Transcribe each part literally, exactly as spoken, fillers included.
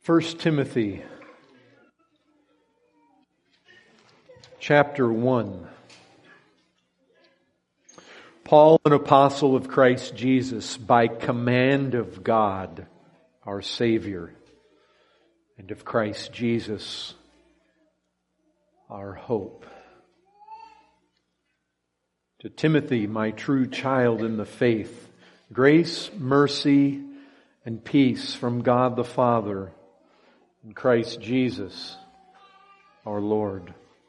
First Timothy chapter one. Paul, an apostle of Christ Jesus, by command of God, our Savior, and of Christ Jesus, our hope. To Timothy, my true child in the faith, grace, mercy, and peace from God the Father and Christ Jesus, our Lord.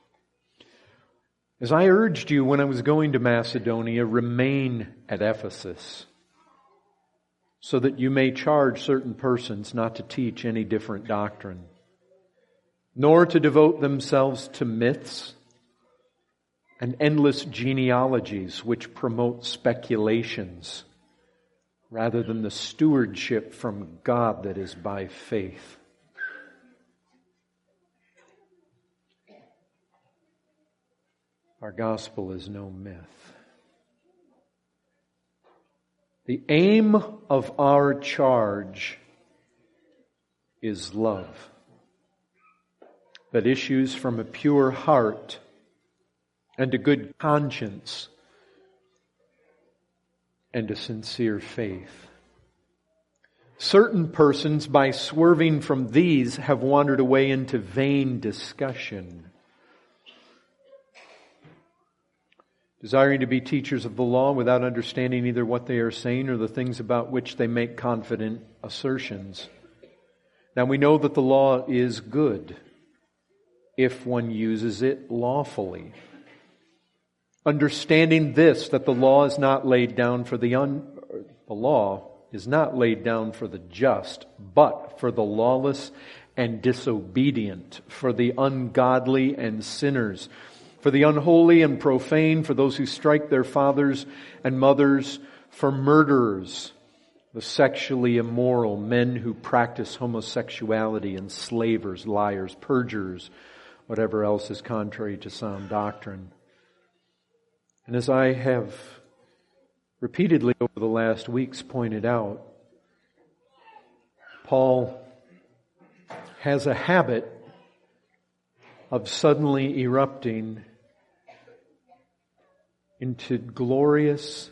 As I urged you when I was going to Macedonia, remain at Ephesus, so that you may charge certain persons not to teach any different doctrine, nor to devote themselves to myths and endless genealogies which promote speculations, rather than the stewardship from God that is by faith. Our gospel is no myth. The aim of our charge is love that issues from a pure heart and a good conscience and a sincere faith. Certain persons, by swerving from these, have wandered away into vain discussion, desiring to be teachers of the law without understanding either what they are saying or the things about which they make confident assertions. Now we know that the law is good if one uses it lawfully. Understanding this, that the law is not laid down for the un, the law is not laid down for the just, but for the lawless and disobedient, for the ungodly and sinners, for the unholy and profane, for those who strike their fathers and mothers, for murderers, the sexually immoral, men who practice homosexuality, enslavers, liars, perjurers, whatever else is contrary to sound doctrine. And as I have repeatedly over the last weeks pointed out, Paul has a habit of suddenly erupting into glorious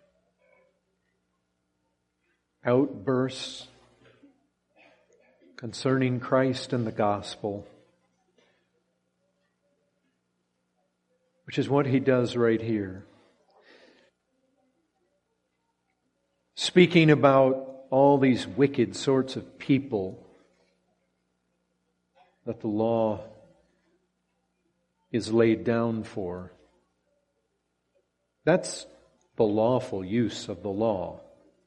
outbursts concerning Christ and the gospel, which is what he does right here. Speaking about all these wicked sorts of people that the law is laid down for. That's the lawful use of the law.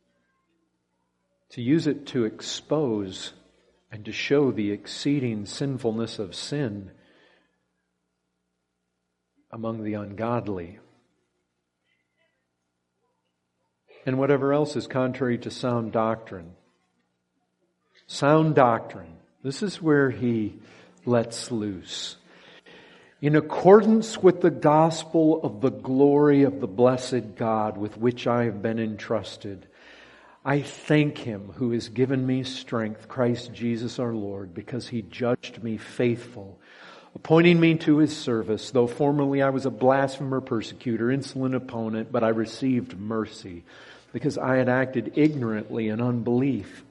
To use it to expose and to show the exceeding sinfulness of sin among the ungodly, and whatever else is contrary to sound doctrine. Sound doctrine. This is where he lets loose. In accordance with the gospel of the glory of the blessed God with which I have been entrusted, I thank Him who has given me strength, Christ Jesus our Lord, because He judged me faithful, appointing me to His service, though formerly I was a blasphemer, persecutor, insolent opponent, but I received mercy, because I had acted ignorantly in unbelief.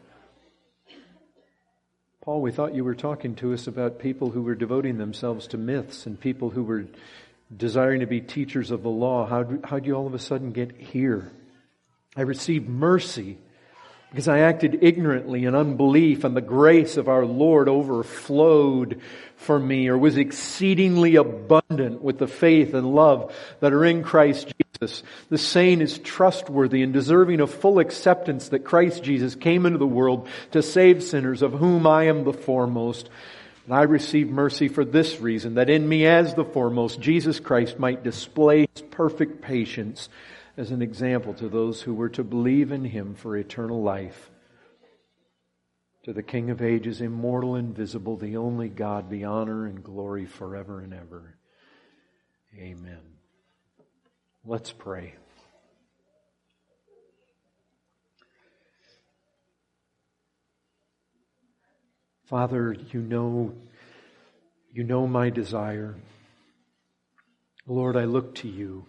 Paul, we thought you were talking to us about people who were devoting themselves to myths and people who were desiring to be teachers of the law. How how'd you all of a sudden get here? I received mercy because I acted ignorantly in unbelief, and the grace of our Lord overflowed for me, or was exceedingly abundant with the faith and love that are in Christ Jesus. The saying is trustworthy and deserving of full acceptance that Christ Jesus came into the world to save sinners, of whom I am the foremost. And I received mercy for this reason, that in me as the foremost, Jesus Christ might display His perfect patience as an example to those who were to believe in Him for eternal life. To the King of ages, immortal, invisible, the only God, be honor and glory forever and ever. Amen. Let's pray. Father, you know, you know my desire. Lord, I look to you.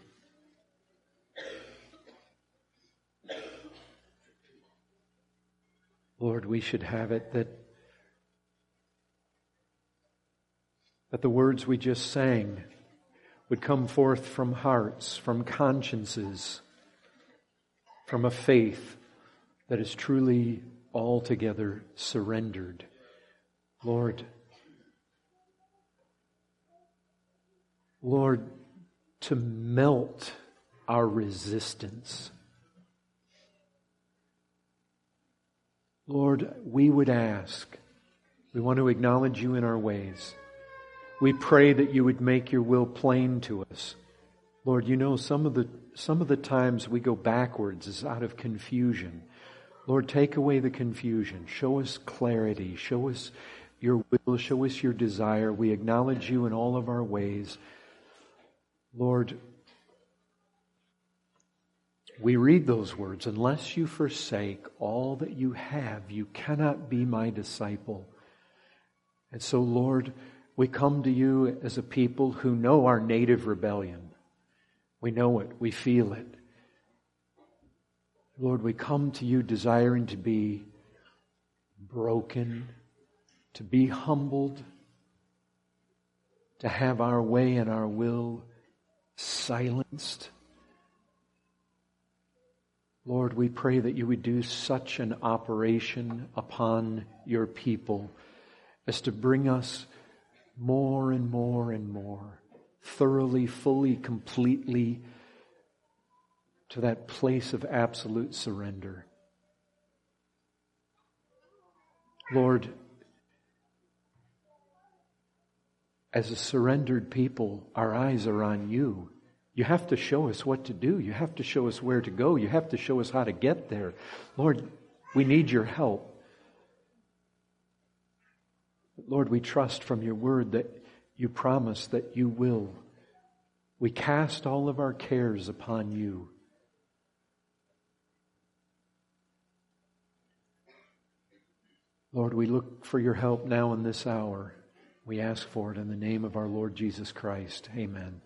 Lord, we should have it that, that the words we just sang would come forth from hearts, from consciences, from a faith that is truly altogether surrendered. Lord, Lord, to melt our resistance. Lord, we would ask, we want to acknowledge you in our ways. We pray that you would make your will plain to us. Lord, you know some of the some of the times we go backwards is out of confusion. Lord, take away the confusion. Show us clarity. Show us your will. Show us your desire. We acknowledge you in all of our ways. Lord, we read those words, unless you forsake all that you have, you cannot be my disciple. And so, Lord, we come to you as a people who know our native rebellion. We know it. We feel it. Lord, we come to you desiring to be broken, to be humbled, to have our way and our will silenced. Lord, we pray that you would do such an operation upon your people as to bring us more and more and more, thoroughly, fully, completely to that place of absolute surrender. Lord, as a surrendered people, our eyes are on you. You have to show us what to do. You have to show us where to go. You have to show us how to get there. Lord, we need your help. Lord, we trust from your word that you promise that you will. We cast all of our cares upon you. Lord, we look for your help now in this hour. We ask for it in the name of our Lord Jesus Christ. Amen.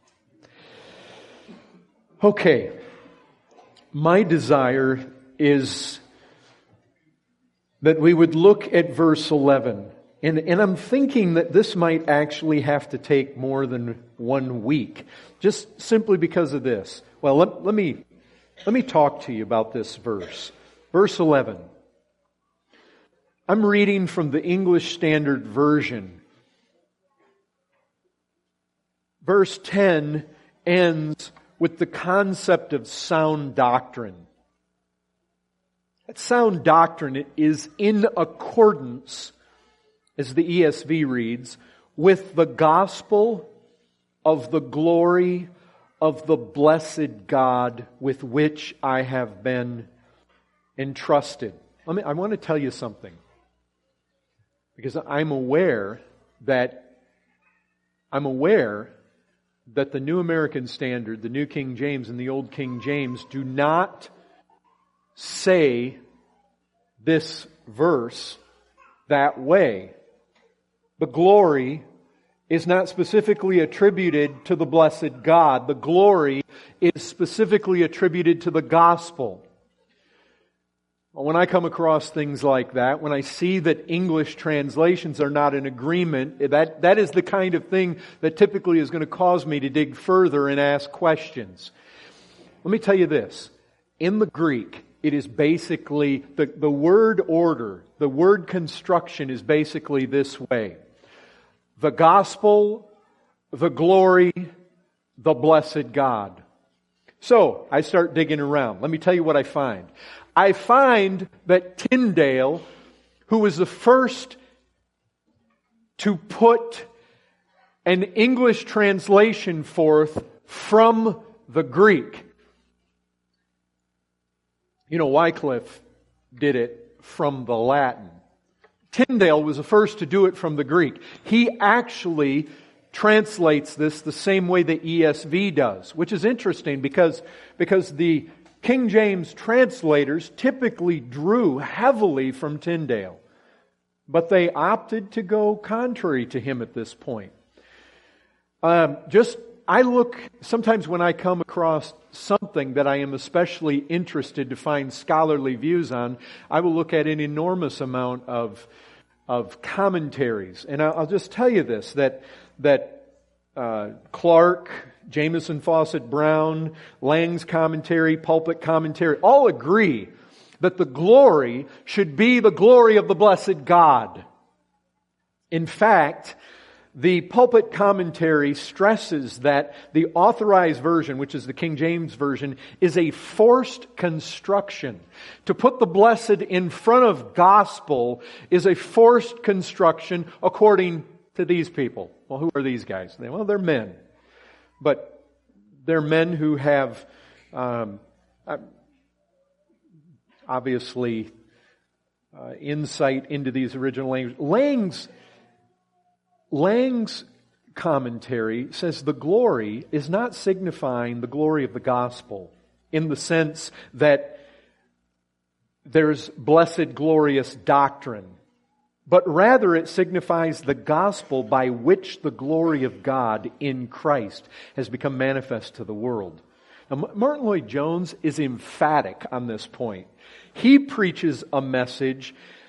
Okay, my desire is that we would look at verse eleven. And, and I'm thinking that this might actually have to take more than one week, just simply because of this. Well, let, let me let me talk to you about this verse. Verse eleven. I'm reading from the English Standard Version. Verse ten ends with the concept of sound doctrine. That sound doctrine is in accordance, as the E S V reads, with the gospel of the glory of the blessed God with which I have been entrusted. Let me, I want to tell you something, because I'm aware that I'm aware that the New American Standard, the New King James, and the Old King James do not say this verse that way. The glory is not specifically attributed to the blessed God. The glory is specifically attributed to the gospel. When I come across things like that, when I see that English translations are not in agreement, that, that is the kind of thing that typically is going to cause me to dig further and ask questions. Let me tell you this. In the Greek, it is basically, the, the word order, the word construction is basically this way. The gospel, the glory, the blessed God. So, I start digging around. Let me tell you what I find. I find that Tyndale, who was the first to put an English translation forth from the Greek. You know, Wycliffe did it from the Latin. Tyndale was the first to do it from the Greek. He actually translates this the same way the E S V does, which is interesting because, because the King James translators typically drew heavily from Tyndale. but they opted to go contrary to him at this point. Um, just, I look, sometimes when I come across something that I am especially interested to find scholarly views on, I will look at an enormous amount of of commentaries. And I'll, I'll just tell you this, that that uh, Clark, Jameson Fawcett Brown, Lang's commentary, Pulpit commentary, all agree that the glory should be the glory of the blessed God. In fact, the Pulpit commentary stresses that the Authorized Version, which is the King James Version, is a forced construction. To put the blessed in front of gospel is a forced construction according to these people. Well, who are these guys? Well, they're men. But they're men who have um, obviously uh, insight into these original languages. Lang's Lang's commentary says the glory is not signifying the glory of the gospel in the sense that there's blessed, glorious doctrine, but rather it signifies the gospel by which the glory of God in Christ has become manifest to the world. Now, Martin Lloyd-Jones is emphatic on this point. He preaches a message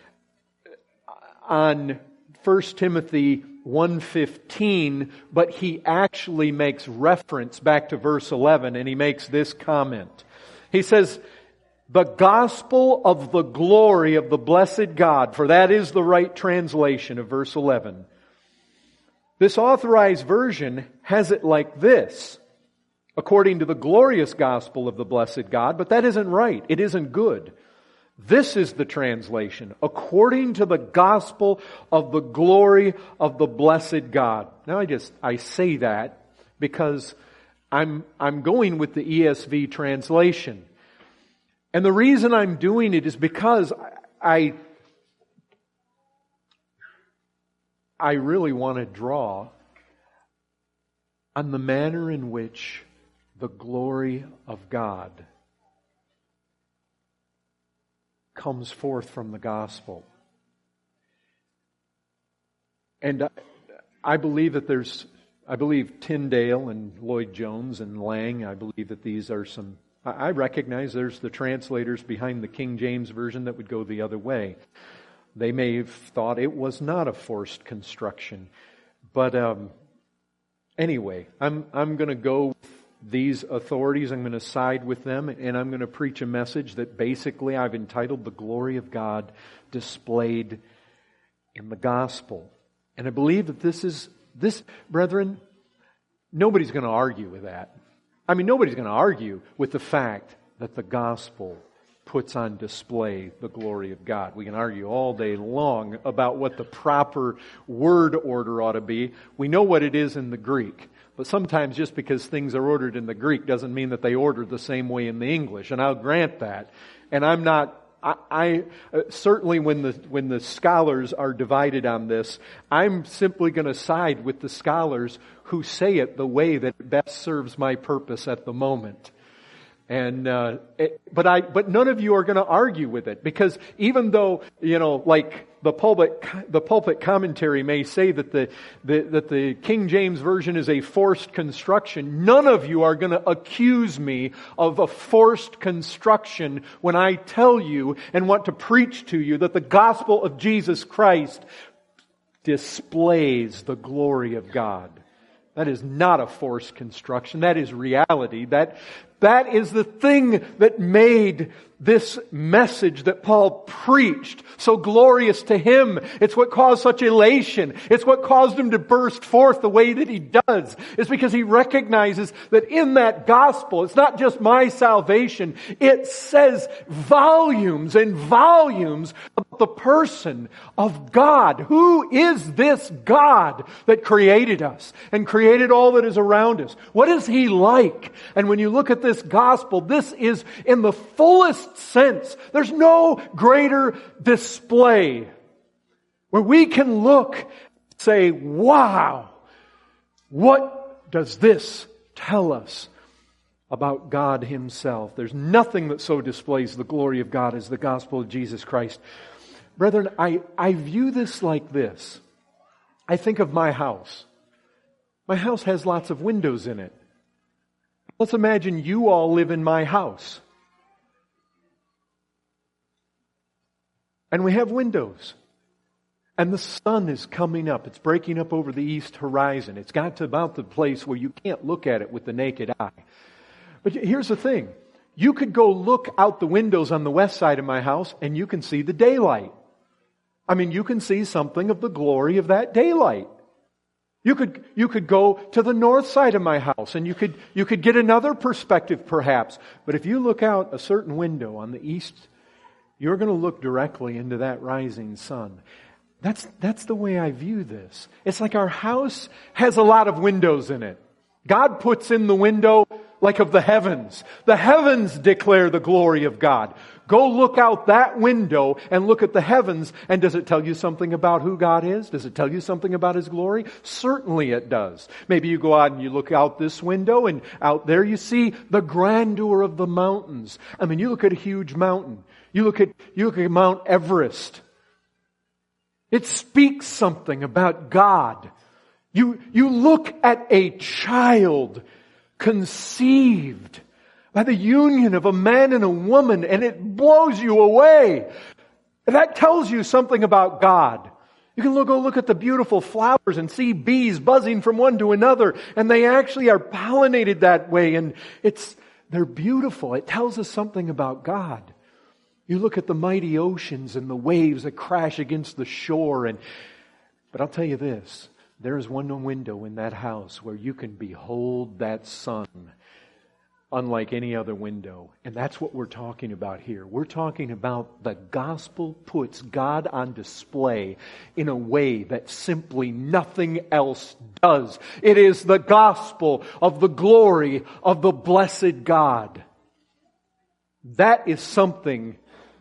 on First Timothy one fifteen, but he actually makes reference back to verse eleven, and he makes this comment. He says, "The gospel of the glory of the blessed God," for that is the right translation of verse eleven. This Authorized Version has it like this: according to the glorious gospel of the blessed God, but that isn't right. It isn't good. This is the translation, according to the gospel of the glory of the blessed God. Now I just, I say that because I'm, I'm going with the E S V translation. And the reason I'm doing it is because I, I really want to draw on the manner in which the glory of God comes forth from the gospel. And I, I believe that there's, I believe Tyndale and Lloyd-Jones and Lang, I believe that these are some, I recognize there's the translators behind the King James Version that would go the other way. They may have thought it was not a forced construction. But um, anyway, I'm I'm going to go with these authorities. I'm going to side with them, and I'm going to preach a message that basically I've entitled "The Glory of God Displayed in the Gospel." And I believe that this is, this, brethren, nobody's going to argue with that. I mean, nobody's going to argue with the fact that the gospel puts on display the glory of God. We can argue all day long about what the proper word order ought to be. We know what it is in the Greek. But sometimes just because things are ordered in the Greek doesn't mean that they ordered the same way in the English. And I'll grant that. And I'm not, I, I uh, certainly when the when the scholars are divided on this, I'm simply going to side with the scholars who say it the way that best serves my purpose at the moment. And uh, it, but I but none of you are going to argue with it, because even though, you know, like the pulpit the pulpit commentary may say that the, the that the King James Version is a forced construction, none of you are going to accuse me of a forced construction when I tell you and want to preach to you that the gospel of Jesus Christ displays the glory of God. That is not a forced construction. That is reality. That, that is the thing that made this message that Paul preached so glorious to him. It's what caused such elation. It's what caused him to burst forth the way that he does. It's because he recognizes that in that gospel, it's not just my salvation. It says volumes and volumes about the person of God. Who is this God that created us and created all that is around us? What is He like? And when you look at this gospel, this is in the fullest sense. There's no greater display where we can look and say, wow, what does this tell us about God Himself? There's nothing that so displays the glory of God as the gospel of Jesus Christ. Brethren, I, I view this like this. I think of my house. My house has lots of windows in it. Let's imagine you all live in my house. And we have windows. And the sun is coming up. It's breaking up over the east horizon. It's got to about the place where you can't look at it with the naked eye. But here's the thing. You could go look out the windows on the west side of my house and you can see the daylight. I mean, you can see something of the glory of that daylight. You could, you could go to the north side of my house and you could, you could get another perspective perhaps. But if you look out a certain window on the east, you're going to look directly into that rising sun. That's, that's the way I view this. It's like our house has a lot of windows in it. God puts in the window like of the heavens. The heavens declare the glory of God. Go look out that window and look at the heavens, and does it tell you something about who God is? Does it tell you something about His glory? Certainly it does. Maybe you go out and you look out this window, and out there you see the grandeur of the mountains. I mean, you look at a huge mountain. You look at, you look at Mount Everest. It speaks something about God. You, you look at a child conceived by the union of a man and a woman, and it blows you away. And that tells you something about God. You can look, go look at the beautiful flowers and see bees buzzing from one to another, and they actually are pollinated that way, and it's, they're beautiful. It tells us something about God. You look at the mighty oceans and the waves that crash against the shore, and, but I'll tell you this, there is one window in that house where you can behold that sun unlike any other window. And that's what we're talking about here. We're talking about the gospel puts God on display in a way that simply nothing else does. It is the gospel of the glory of the blessed God. That is something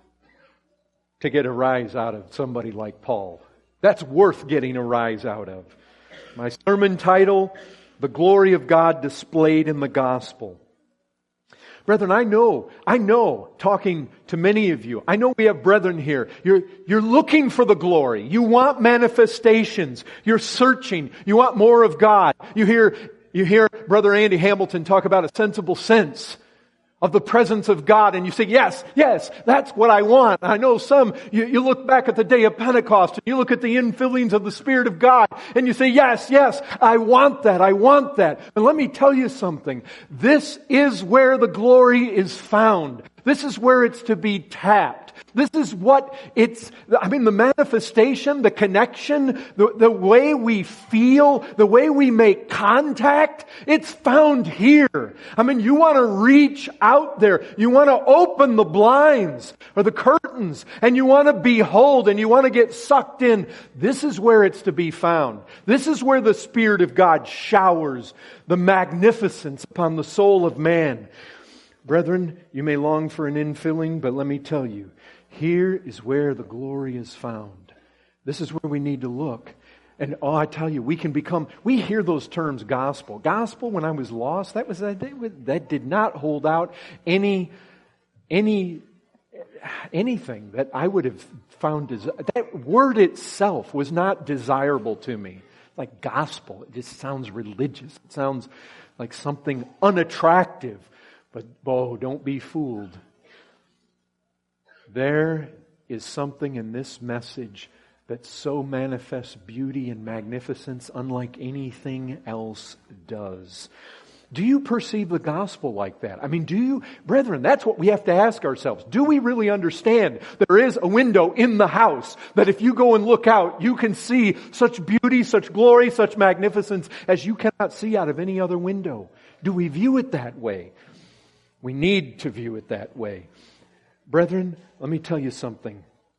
to get a rise out of somebody like Paul. That's worth getting a rise out of. My sermon title, The Glory of God Displayed in the Gospel. Brethren, I know, I know, talking to many of you, I know we have brethren here. You're, you're looking for the glory. You want manifestations. You're searching. You want more of God. You hear, you hear Brother Andy Hamilton talk about a sensible sense of the presence of God, and you say, yes, yes, that's what I want. I know some, you, you look back at the day of Pentecost, and you look at the infillings of the Spirit of God, and you say, yes, yes, I want that, I want that. And let me tell you something. This is where the glory is found. This is where it's to be tapped. This is what it's, I mean, the manifestation, the connection, the, the way we feel, the way we make contact, it's found here. I mean, you want to reach out there. You want to open the blinds or the curtains, and you want to behold, and you want to get sucked in. This is where it's to be found. This is where the Spirit of God showers the magnificence upon the soul of man. Brethren, you may long for an infilling, but let me tell you, here is where the glory is found. This is where we need to look. And oh, I tell you, we can become, we hear those terms gospel. Gospel, when I was lost, that was, that did not hold out any, any, anything that I would have found, that word itself was not desirable to me. Like gospel, it just sounds religious. It sounds like something unattractive. But, oh, don't be fooled. There is something in this message that so manifests beauty and magnificence unlike anything else does. Do you perceive the gospel like that? I mean, do you, brethren, that's what we have to ask ourselves. Do we really understand there is a window in the house that if you go and look out, you can see such beauty, such glory, such magnificence as you cannot see out of any other window? Do we view it that way? We need to view it that way. Brethren, let me tell you something.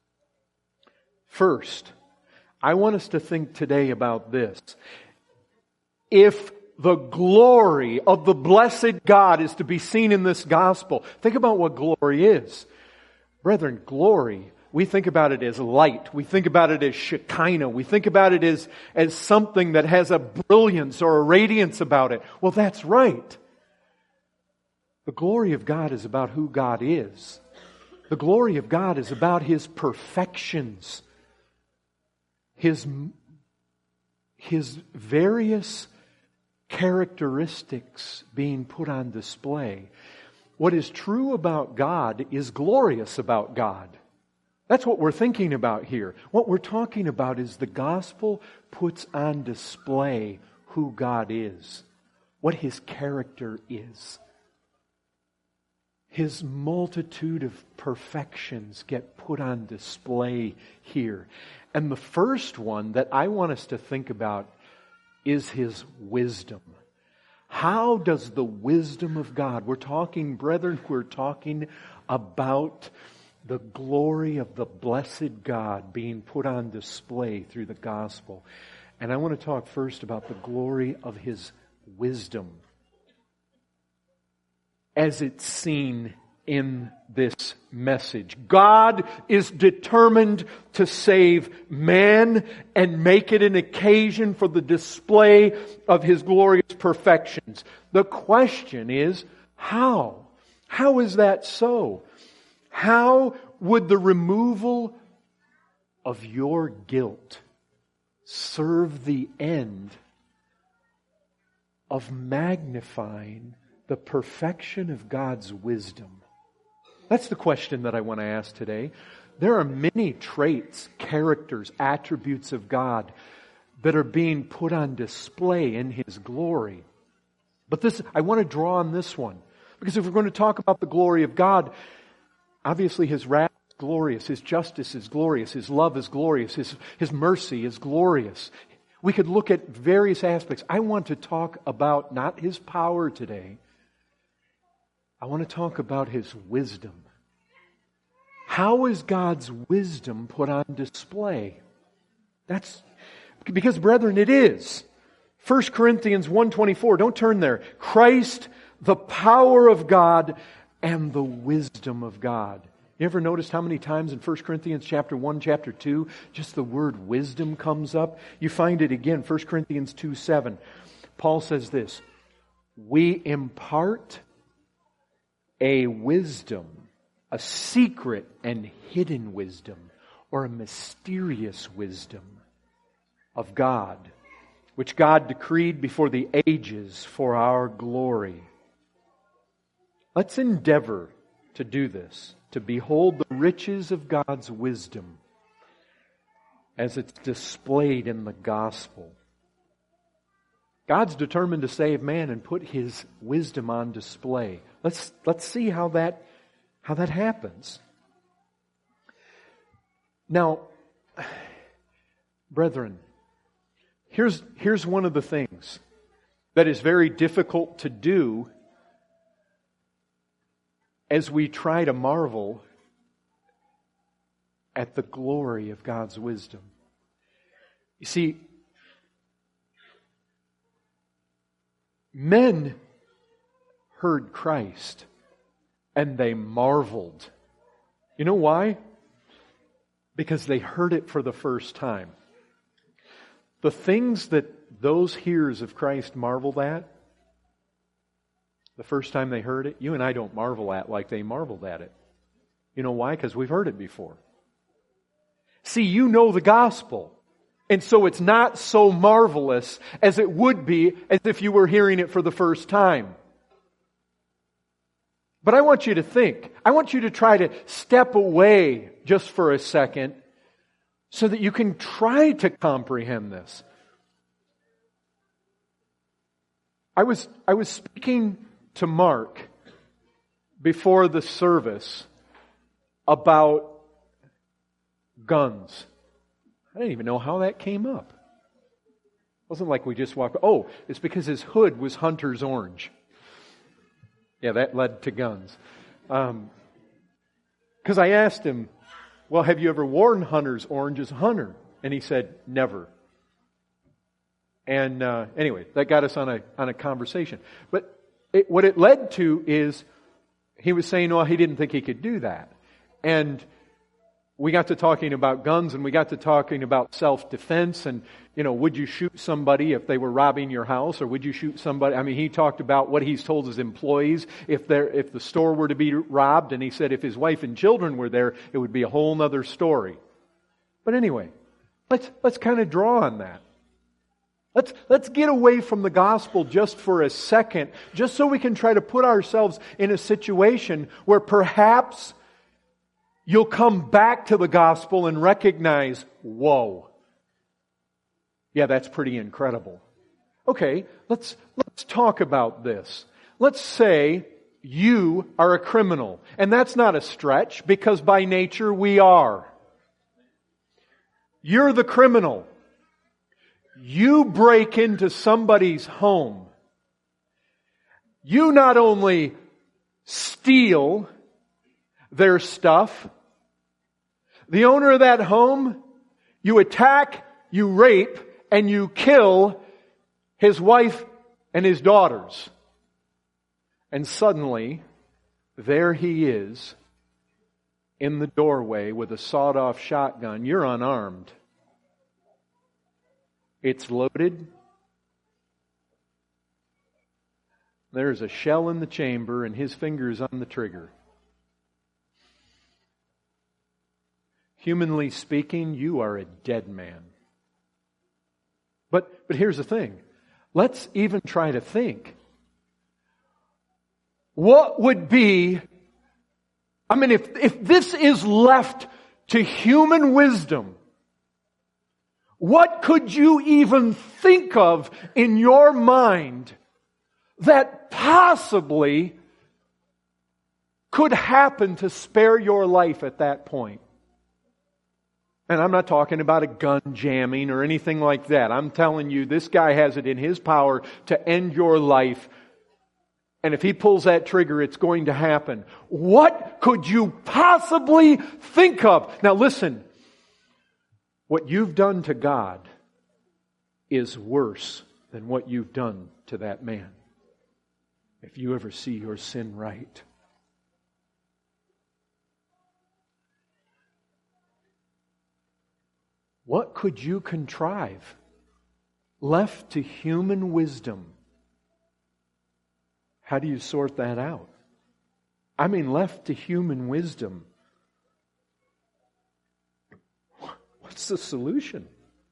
First, I want us to think today about this. If the glory of the blessed God is to be seen in this gospel, think about what glory is. Brethren, glory, we think about it as light. We think about it as Shekinah. We think about it as, as something that has a brilliance or a radiance about it. Well, that's right. The glory of God is about who God is. The glory of God is about His perfections. His, His various characteristics being put on display. What is true about God is glorious about God. That's what we're thinking about here. What we're talking about is the gospel puts on display who God is, what His character is. His multitude of perfections get put on display here. And the first one that I want us to think about is His wisdom. How does the wisdom of God, we're talking, brethren, we're talking about the glory of the blessed God being put on display through the gospel. And I want to talk first about the glory of His wisdom as it's seen in this message. God is determined to save man and make it an occasion for the display of His glorious perfections. The question is, how? How is that so? How would the removal of your guilt serve the end of magnifying the perfection of God's wisdom? That's the question that I want to ask today. There are many traits, characters, attributes of God that are being put on display in His glory. But this, I want to draw on this one. Because if we're going to talk about the glory of God, obviously His wrath is glorious, His justice is glorious, His love is glorious, His, His mercy is glorious. We could look at various aspects. I want to talk about not His power today. I want to talk about His wisdom. How is God's wisdom put on display? That's because, brethren, it is. First Corinthians one twenty-four, don't turn there. Christ, the power of God and the wisdom of God. You ever noticed how many times in First Corinthians chapter one, chapter two, just the word wisdom comes up? You find it again, First Corinthians two seven. Paul says this, we impart a wisdom, a secret and hidden wisdom, or a mysterious wisdom of God, which God decreed before the ages for our glory. Let's endeavor to do this, to behold the riches of God's wisdom as it's displayed in the gospel. God's determined to save man and put His wisdom on display. Let's, let's see how that, how that happens. Now, brethren, here's, here's one of the things that is very difficult to do as we try to marvel at the glory of God's wisdom. You see, men heard Christ and they marveled. You know why? Because they heard it for the first time. The things that those hearers of Christ marveled at, the first time they heard it, you and I don't marvel at like they marveled at it. You know why? Because we've heard it before. See, you know the gospel. And so it's not so marvelous as it would be as if you were hearing it for the first time. But I want you to think. I want you to try to step away just for a second so that you can try to comprehend this. I was, I was speaking to Mark before the service about guns. I didn't even know how that came up. It wasn't like we just walked, oh, it's because his hood was Hunter's orange. Yeah, that led to guns. Um, because I asked him, well, have you ever worn Hunter's orange as a hunter? And he said, never. And uh, anyway, that got us on a on a conversation. But it, what it led to is he was saying, well, he didn't think he could do that. And we got to talking about guns and we got to talking about self-defense and, you know, would you shoot somebody if they were robbing your house, or would you shoot somebody? I mean, he talked about what he's told his employees if they're, if the store were to be robbed, and he said if his wife and children were there, it would be a whole other story. But anyway, let's, let's kind of draw on that. Let's, let's get away from the gospel just for a second, just so we can try to put ourselves in a situation where perhaps you'll come back to the gospel and recognize, whoa, yeah, that's pretty incredible. Okay, let's, let's talk about this. Let's say you are a criminal. And that's not a stretch, because by nature we are. You're the criminal. You break into somebody's home. You not only steal their stuff, the owner of that home, you attack, you rape, and you kill his wife and his daughters. And suddenly, there he is in the doorway with a sawed-off shotgun. You're unarmed. It's loaded. There's a shell in the chamber and his finger's on the trigger. Humanly speaking, you are a dead man. But, but here's the thing. Let's even try to think. What would be, I mean, if, if this is left to human wisdom, what could you even think of in your mind that possibly could happen to spare your life at that point? And I'm not talking about a gun jamming or anything like that. I'm telling you, this guy has it in his power to end your life. And if he pulls that trigger, it's going to happen. What could you possibly think of? Now listen, what you've done to God is worse than what you've done to that man. If you ever see your sin right. What could you contrive, left to human wisdom? How do you sort that out? I mean, left to human wisdom. What's the solution?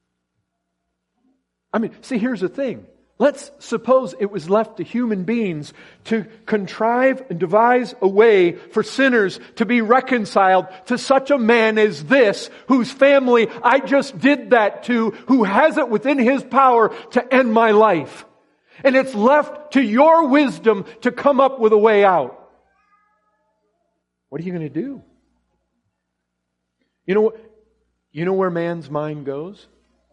I mean, see, here's the thing. Let's suppose it was left to human beings to contrive and devise a way for sinners to be reconciled to such a man as this, whose family I just did that to, who has it within his power to end my life. And it's left to your wisdom to come up with a way out. What are you going to do? You know, you know where man's mind goes?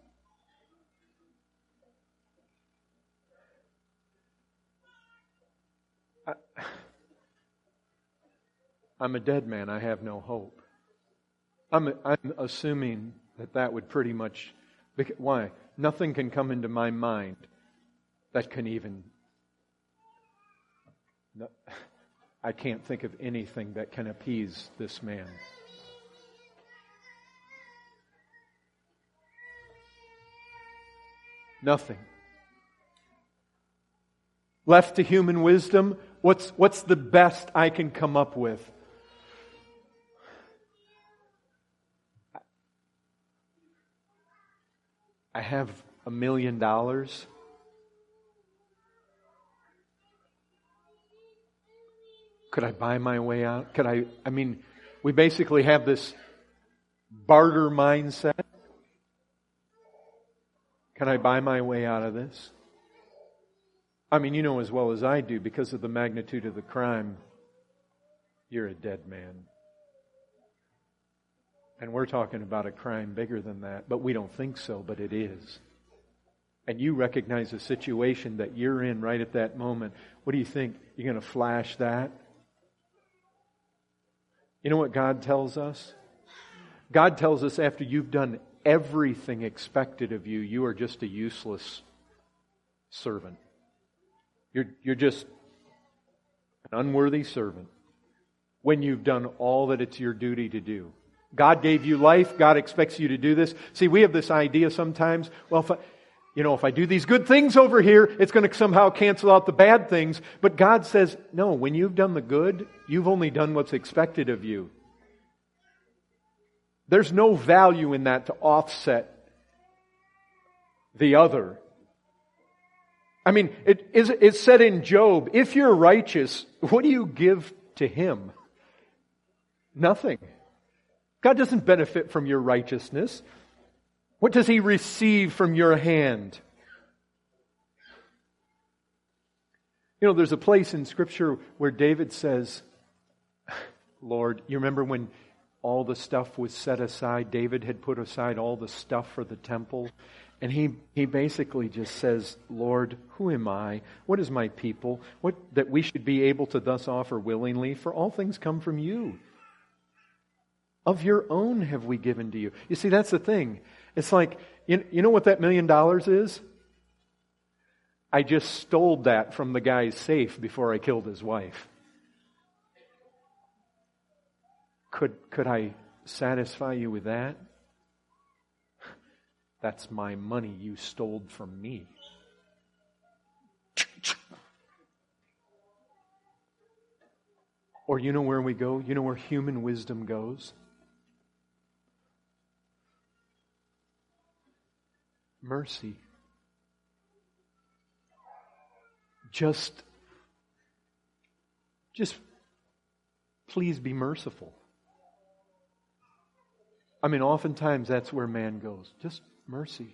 I'm a dead man. I have no hope. I'm, I'm assuming that that would pretty much... Why? Nothing can come into my mind that can even... No, I can't think of anything that can appease this man. Nothing. Left to human wisdom, what's, what's the best I can come up with? I have a million dollars. Could I buy my way out? Could I, I mean, we basically have this barter mindset. Can I buy my way out of this? I mean, you know as well as I do, because of the magnitude of the crime, you're a dead man. And we're talking about a crime bigger than that, but we don't think so, but it is. And you recognize the situation that you're in right at that moment. What do you think? You're going to flash that? You know what God tells us? God tells us after you've done everything expected of you, you are just a useless servant. You're, you're just an unworthy servant when you've done all that it's your duty to do. God gave you life. God expects you to do this. See, we have this idea sometimes, well, if I, you know, if I do these good things over here, it's going to somehow cancel out the bad things. But God says, no, when you've done the good, you've only done what's expected of you. There's no value in that to offset the other. I mean, it is it's said in Job, if you're righteous, what do you give to Him? Nothing. God doesn't benefit from your righteousness. What does He receive from your hand? You know, there's a place in Scripture where David says, Lord, you remember when all the stuff was set aside? David had put aside all the stuff for the temple. And he, he basically just says, Lord, who am I? What is my people? What that we should be able to thus offer willingly? For all things come from you. Of your own have we given to you. You see, that's the thing. It's like, you, you know what that million dollars is? I just stole that from the guy's safe before I killed his wife. Could, could I satisfy you with that? That's my money you stole from me. Or you know where we go? You know where human wisdom goes? Mercy. Just, just please be merciful. I mean, oftentimes that's where man goes. Just mercy.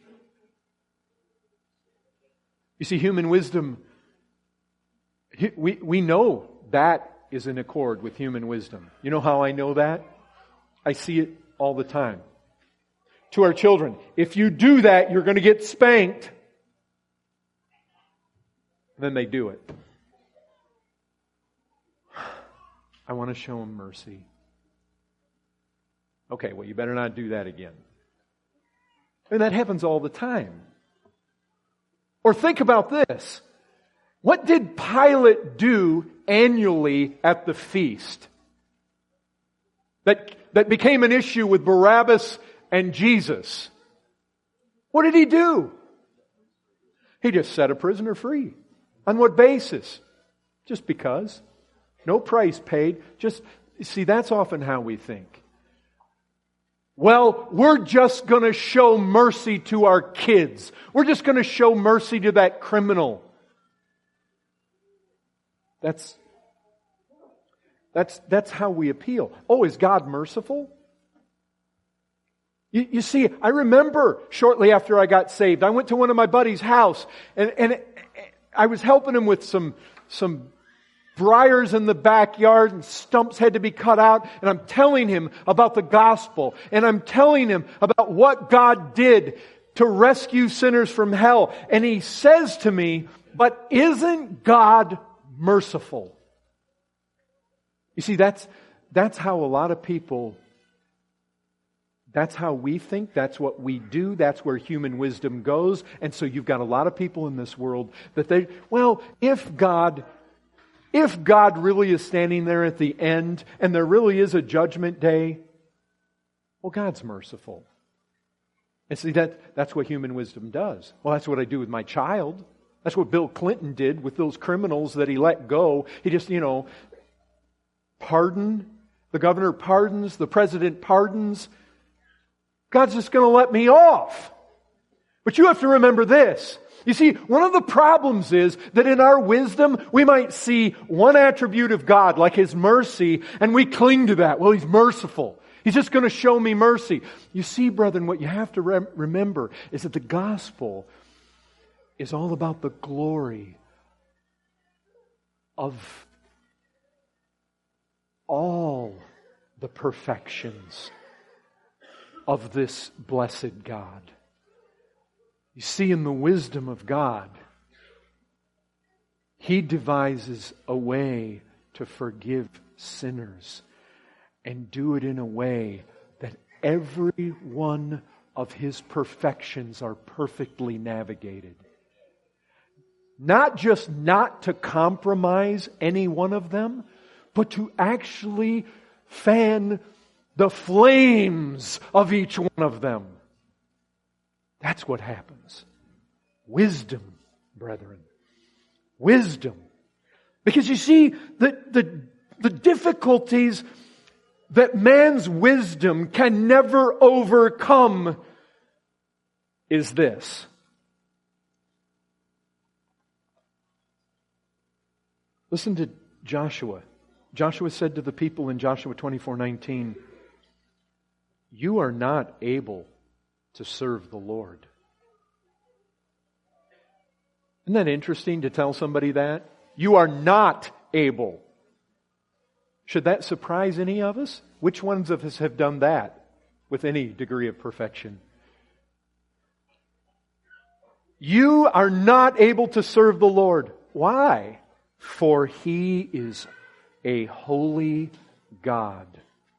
You see, human wisdom, we, we know that is in accord with human wisdom. You know how I know that? I see it all the time. To our children, if you do that, you're going to get spanked. Then they do it. I want to show them mercy. Okay, well, you better not do that again. And that happens all the time. Or think about this. What did Pilate do annually at the feast? That, that became an issue with Barabbas and Jesus. What did he do? He just set a prisoner free. On what basis? Just because. No price paid. Just, see, that's often how we think. Well, we're just going to show mercy to our kids. We're just going to show mercy to that criminal. That's, that's, that's how we appeal. Oh, is God merciful? You, you see, I remember shortly after I got saved, I went to one of my buddy's house and, and I was helping him with some, some briars in the backyard and stumps had to be cut out. And I'm telling him about the gospel. And I'm telling him about what God did to rescue sinners from hell. And he says to me, but isn't God merciful? You see, that's, that's how a lot of people, that's how we think, that's what we do, that's where human wisdom goes. And so you've got a lot of people in this world that they, well, if God If God really is standing there at the end and there really is a judgment day, well, God's merciful. And see, that, that's what human wisdom does. Well, that's what I do with my child. That's what Bill Clinton did with those criminals that he let go. He just, you know, pardon. The governor pardons. The president pardons. God's just going to let me off. But you have to remember this. You see, one of the problems is that in our wisdom, we might see one attribute of God, like His mercy, and we cling to that. Well, He's merciful. He's just going to show me mercy. You see, brethren, what you have to rem- remember is that the gospel is all about the glory of all the perfections of this blessed God. You see, in the wisdom of God, He devises a way to forgive sinners and do it in a way that every one of His perfections are perfectly navigated. Not just not to compromise any one of them, but to actually fan the flames of each one of them. That's what happens. Wisdom, brethren. Wisdom. Because you see, the, the, the difficulties that man's wisdom can never overcome is this. Listen to Joshua. Joshua said to the people in Joshua twenty-four nineteen, "You are not able to serve the Lord." Isn't that interesting to tell somebody that? You are not able. Should that surprise any of us? Which ones of us have done that with any degree of perfection? You are not able to serve the Lord. Why? For He is a holy God.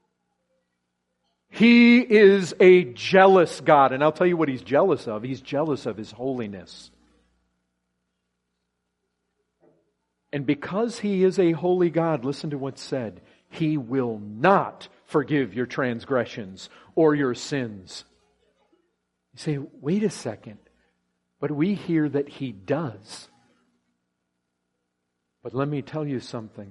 He is a jealous God. And I'll tell you what He's jealous of. He's jealous of His holiness. And because He is a holy God, listen to what's said. He will not forgive your transgressions or your sins. You say, wait a second. But we hear that He does. But let me tell you something.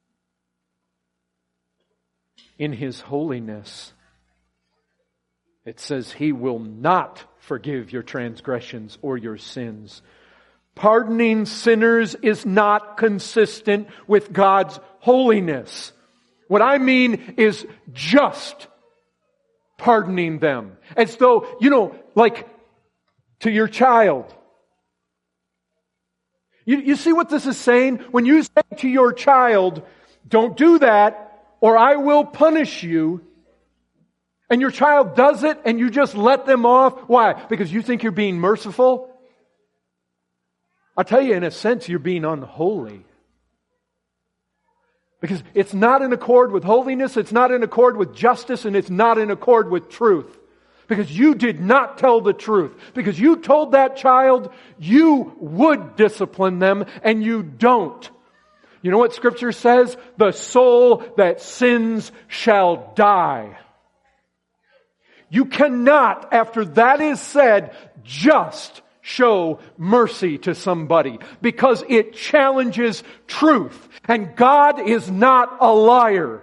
In His holiness, it says He will not forgive your transgressions or your sins. Pardoning sinners is not consistent with God's holiness. What I mean is just pardoning them. As though, you know, like to your child. You, you see what this is saying? When you say to your child, don't do that, or I will punish you, and your child does it, and you just let them off. Why? Because you think you're being merciful? I'll tell you, in a sense, you're being unholy. Because it's not in accord with holiness, it's not in accord with justice, and it's not in accord with truth. Because you did not tell the truth. Because you told that child you would discipline them, and you don't. You know what Scripture says? The soul that sins shall die. You cannot, after that is said, just show mercy to somebody, because it challenges truth. And God is not a liar.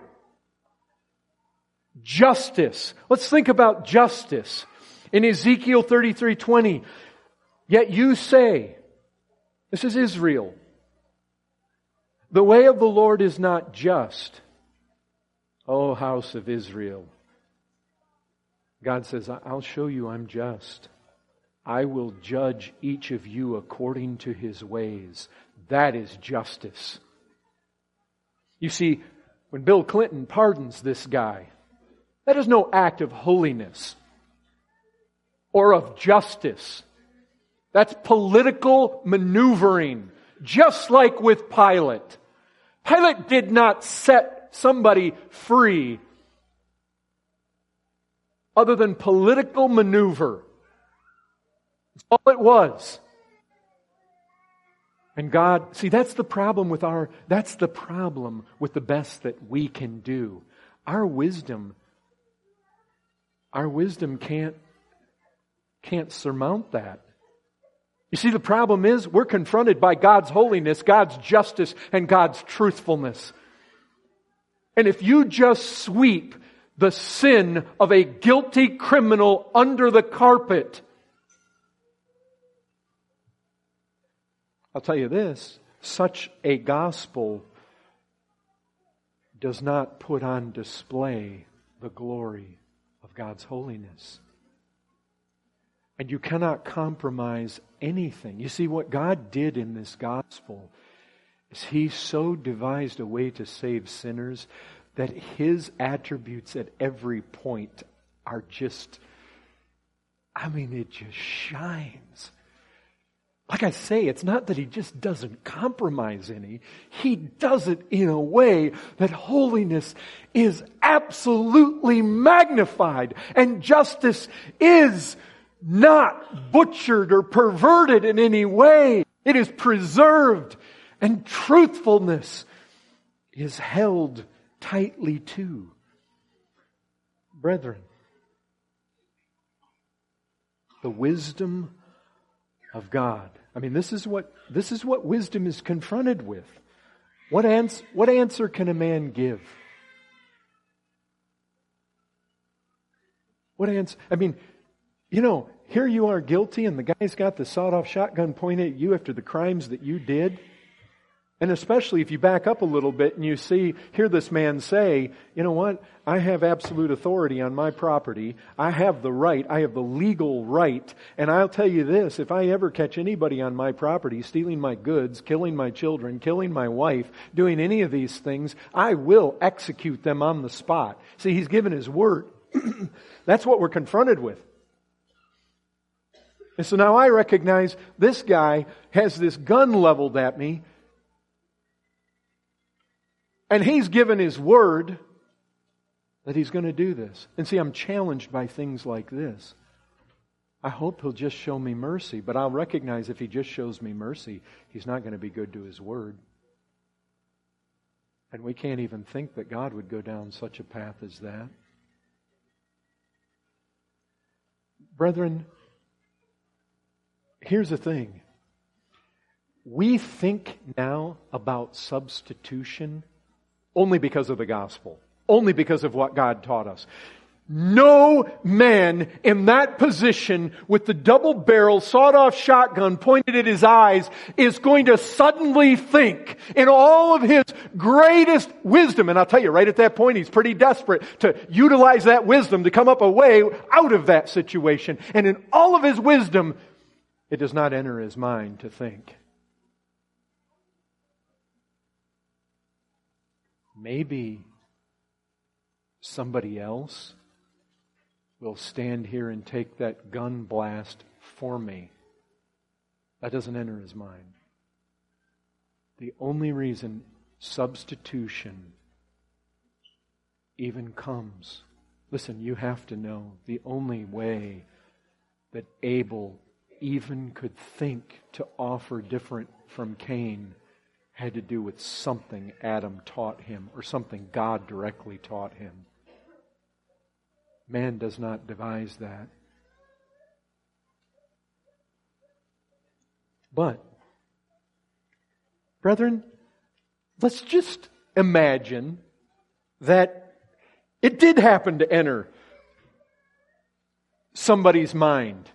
Justice. Let's think about justice. In Ezekiel thirty-three twenty, yet you say, this is Israel, the way of the Lord is not just. O house of Israel. God says, I'll show you I'm just. I will judge each of you according to his ways. That is justice. You see, when Bill Clinton pardons this guy, that is no act of holiness or of justice. That's political maneuvering, just like with Pilate. Pilate did not set somebody free other than political maneuver. That's all it was. And God, see, that's the problem with our, that's the problem with the best that we can do. Our wisdom, our wisdom can't, can't surmount that. You see, the problem is we're confronted by God's holiness, God's justice, and God's truthfulness. And if you just sweep the sin of a guilty criminal under the carpet, I'll tell you this, such a gospel does not put on display the glory of God's holiness. And you cannot compromise anything. You see, what God did in this gospel is He so devised a way to save sinners that His attributes at every point are just, I mean, it just shines. Like I say, it's not that He just doesn't compromise any. He does it in a way that holiness is absolutely magnified and justice is not butchered or perverted in any way. It is preserved, and truthfulness is held tightly too. Brethren, the wisdom of God. I mean, this is what this is what wisdom is confronted with. What answer, what answer can a man give? What answer? I mean, you know, here you are guilty and the guy's got the sawed-off shotgun pointed at you after the crimes that you did. And especially if you back up a little bit and you see, hear this man say, you know what? I have absolute authority on my property. I have the right. I have the legal right. And I'll tell you this, if I ever catch anybody on my property stealing my goods, killing my children, killing my wife, doing any of these things, I will execute them on the spot. See, he's given his word. That's what we're confronted with. And so now I recognize this guy has this gun leveled at me. And he's given his word that he's going to do this. And see, I'm challenged by things like this. I hope he'll just show me mercy, but I'll recognize if he just shows me mercy, he's not going to be good to his word. And we can't even think that God would go down such a path as that. Brethren, here's the thing. We think now about substitution only because of the gospel. Only because of what God taught us. No man in that position with the double-barrel sawed-off shotgun pointed at his eyes is going to suddenly think in all of his greatest wisdom. And I'll tell you, right at that point, he's pretty desperate to utilize that wisdom to come up a way out of that situation. And in all of his wisdom, it does not enter his mind to think, maybe somebody else will stand here and take that gun blast for me. That doesn't enter his mind. The only reason substitution even comes, listen, you have to know, the only way that Abel even could think to offer different from Cain had to do with something Adam taught him or something God directly taught him. Man does not devise that. But, brethren, let's just imagine that it did happen to enter somebody's mind.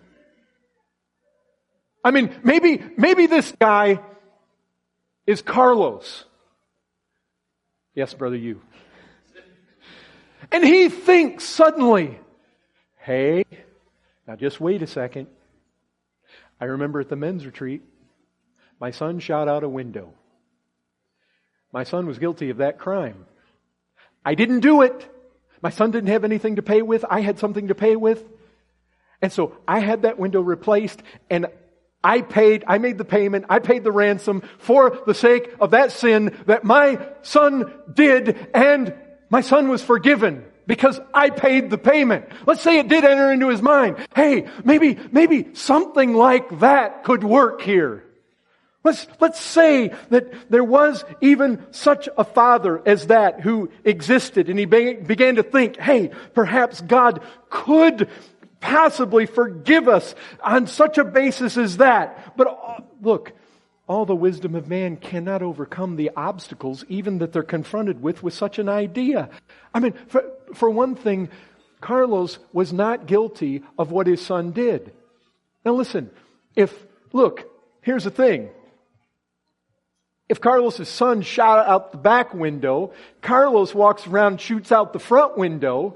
I mean, maybe, maybe this guy is Carlos. Yes, brother, you. And he thinks suddenly, hey, now just wait a second. I remember at the men's retreat, my son shot out a window. My son was guilty of that crime. I didn't do it. My son didn't have anything to pay with. I had something to pay with. And so I had that window replaced, and I paid, I made the payment, I paid the ransom for the sake of that sin that my son did, and my son was forgiven because I paid the payment. Let's say it did enter into his mind. Hey, maybe, maybe something like that could work here. Let's, let's say that there was even such a father as that who existed, and he be, began to think, hey, perhaps God could possibly forgive us on such a basis as that. But uh, look, all the wisdom of man cannot overcome the obstacles even that they're confronted with with such an idea. I mean, for, for one thing, Carlos was not guilty of what his son did. Now listen, if, look, here's the thing. If Carlos' son shot out the back window, Carlos walks around and shoots out the front window,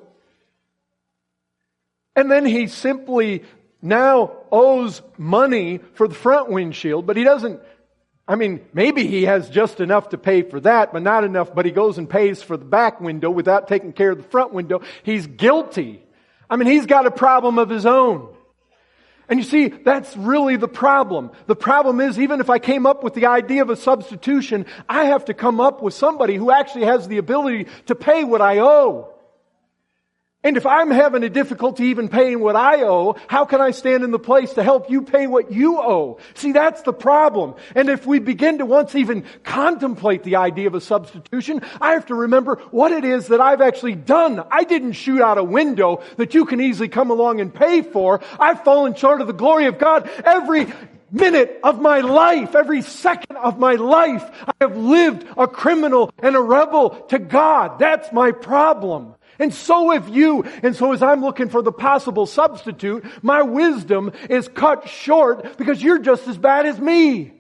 and then he simply now owes money for the front windshield, but he doesn't, I mean, maybe he has just enough to pay for that, but not enough, but he goes and pays for the back window without taking care of the front window. He's guilty. I mean, he's got a problem of his own. And you see, that's really the problem. The problem is, even if I came up with the idea of a substitution, I have to come up with somebody who actually has the ability to pay what I owe. And if I'm having a difficulty even paying what I owe, how can I stand in the place to help you pay what you owe? See, that's the problem. And if we begin to once even contemplate the idea of a substitution, I have to remember what it is that I've actually done. I didn't shoot out a window that you can easily come along and pay for. I've fallen short of the glory of God every minute of my life, every second of my life. I have lived a criminal and a rebel to God. That's my problem. And so have you. And so as I'm looking for the possible substitute, my wisdom is cut short because you're just as bad as me.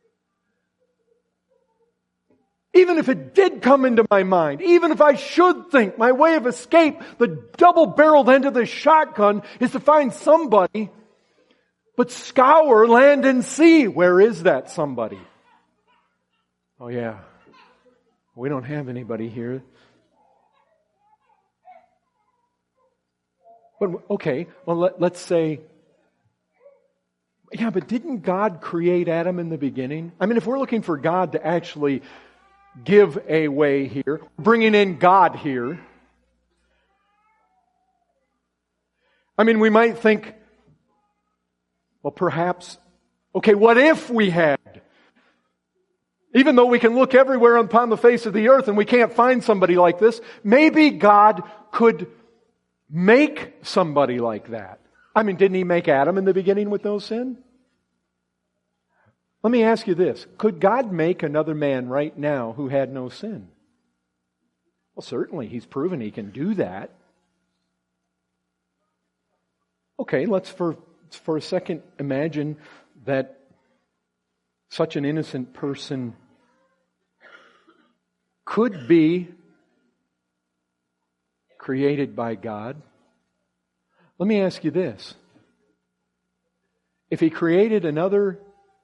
Even if it did come into my mind, even if I should think my way of escape, the double-barreled end of the shotgun is to find somebody, but scour land and sea. Where is that somebody? Oh yeah, we don't have anybody here. But, okay, well, let, let's say, yeah, but didn't God create Adam in the beginning? I mean, if we're looking for God to actually give a way here, bringing in God here, I mean, we might think, well, perhaps, okay, what if we had? Even though we can look everywhere upon the face of the earth and we can't find somebody like this, maybe God could make somebody like that. I mean, didn't He make Adam in the beginning with no sin? Let me ask you this. Could God make another man right now who had no sin? Well, certainly. He's proven He can do that. Okay, let's for, for a second imagine that such an innocent person could be created by God. Let me ask you this. If He created another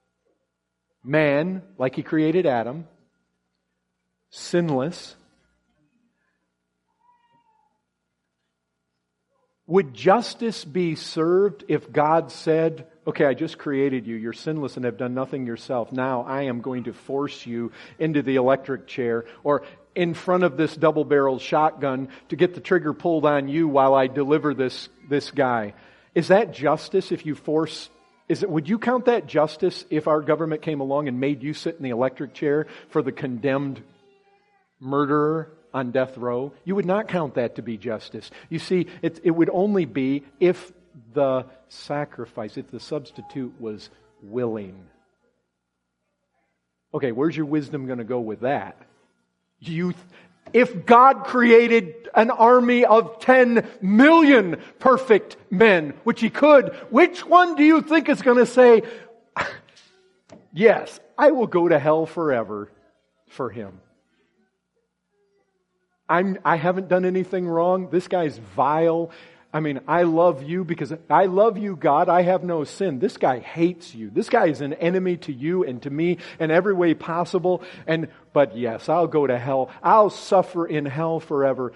man like He created Adam, sinless, would justice be served if God said, okay, I just created you, you're sinless and have done nothing yourself. Now I am going to force you into the electric chair or in front of this double-barreled shotgun to get the trigger pulled on you while I deliver this, this guy. Is that justice if you force, is it, would you count that justice if our government came along and made you sit in the electric chair for the condemned murderer on death row? You would not count that to be justice. You see, it, it would only be if the sacrifice, if the substitute was willing. Okay, where's your wisdom going to go with that? You, if God created an army of ten million perfect men, which He could, which one do you think is going to say, yes, I will go to hell forever for him? I'm, I haven't done anything wrong. This guy's vile. I mean, I love you because I love you, God. I have no sin. This guy hates you. This guy is an enemy to you and to me in every way possible. And, but yes, I'll go to hell. I'll suffer in hell forever.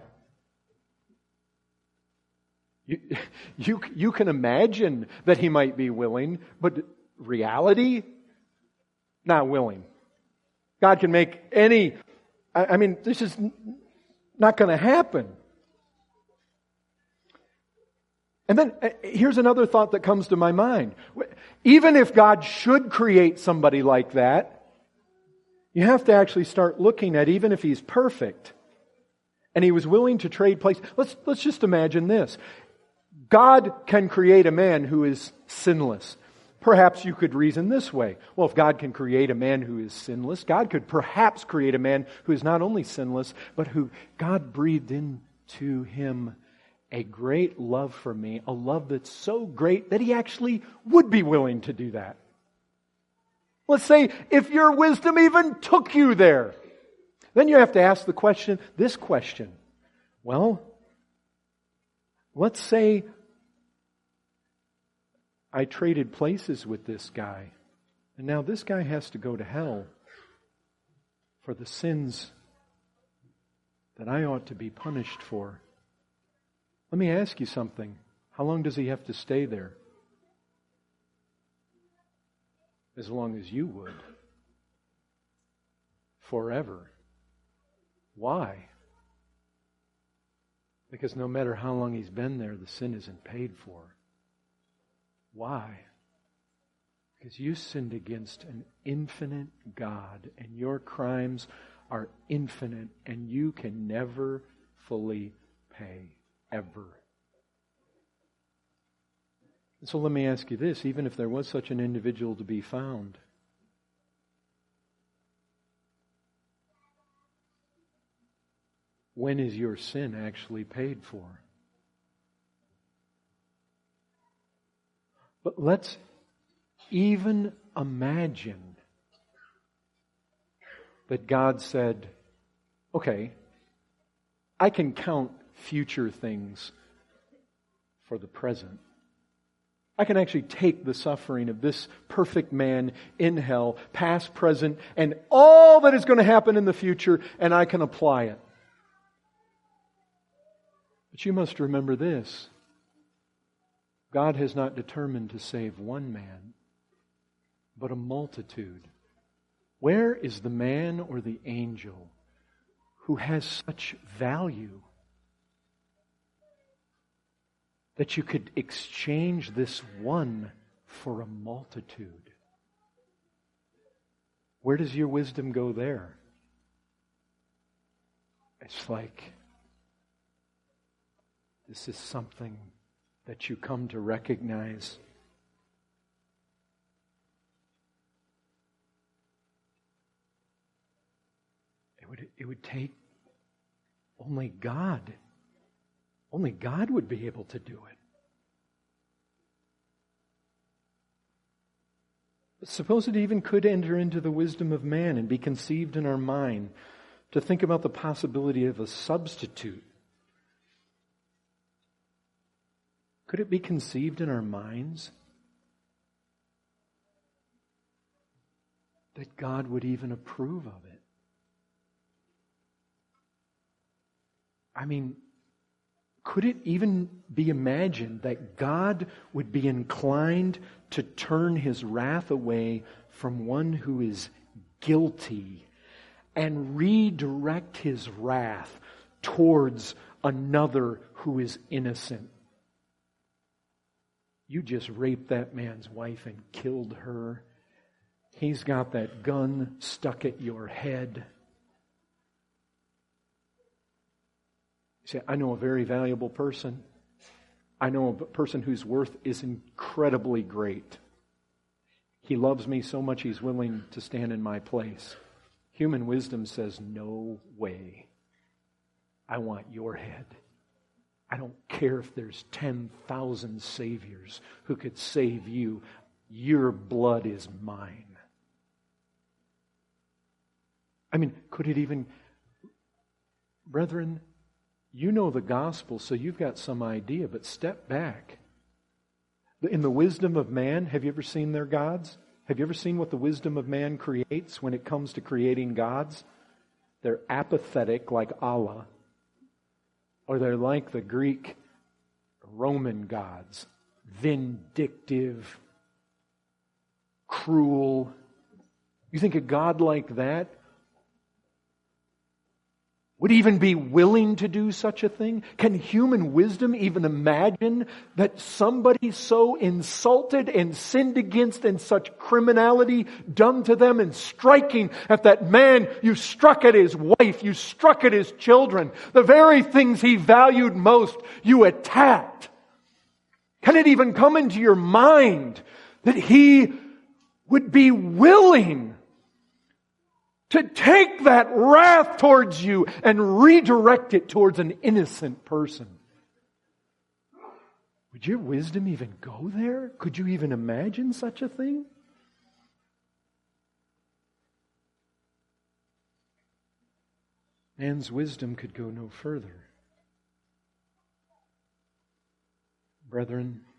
You, you, you can imagine that he might be willing, but reality, not willing. God can make any, I, I mean, this is not going to happen. And then uh, here's another thought that comes to my mind. Even if God should create somebody like that, you have to actually start looking at, even if He's perfect, and He was willing to trade places. Let's, let's just imagine this. God can create a man who is sinless. Perhaps you could reason this way. Well, if God can create a man who is sinless, God could perhaps create a man who is not only sinless, but who God breathed into him a great love for me, a love that's so great that He actually would be willing to do that. Let's say if your wisdom even took you there, then you have to ask the question, this question. Well, let's say I traded places with this guy, and now this guy has to go to hell for the sins that I ought to be punished for. Let me ask you something. How long does he have to stay there? As long as you would. Forever. Why? Because no matter how long he's been there, the sin isn't paid for. Why? Because you sinned against an infinite God, and your crimes are infinite, and you can never fully pay, ever. And so let me ask you this, even if there was such an individual to be found, when is your sin actually paid for? But let's even imagine that God said, okay, I can count future things for the present. I can actually take the suffering of this perfect man in hell, past, present, and all that is going to happen in the future, and I can apply it. But you must remember this. God has not determined to save one man, but a multitude. Where is the man or the angel who has such value that you could exchange this one for a multitude? Where does your wisdom go there? It's like, this is something that you come to recognize. It would, it would take only God. Only God would be able to do it. But suppose it even could enter into the wisdom of man and be conceived in our mind to think about the possibility of a substitute. Could it be conceived in our minds that God would even approve of it? I mean, could it even be imagined that God would be inclined to turn His wrath away from one who is guilty and redirect His wrath towards another who is innocent? You just raped that man's wife and killed her. He's got that gun stuck at your head. You say, I know a very valuable person. I know a person whose worth is incredibly great. He loves me so much he's willing to stand in my place. Human wisdom says, no way. I want your head. I don't care if there's ten thousand saviors who could save you. Your blood is mine. I mean, could it even... Brethren, you know the gospel, so you've got some idea, but step back. In the wisdom of man, have you ever seen their gods? Have you ever seen what the wisdom of man creates when it comes to creating gods? They're apathetic like Allah. Or they're like the Greek Roman gods, vindictive, cruel. You think a God like that would even be willing to do such a thing? Can human wisdom even imagine that somebody so insulted and sinned against and such criminality done to them, and striking at that man, you struck at his wife, you struck at his children, the very things he valued most, you attacked. Can it even come into your mind that he would be willing to take that wrath towards you and redirect it towards an innocent person? Would your wisdom even go there? Could you even imagine such a thing? Man's wisdom could go no further. Brethren,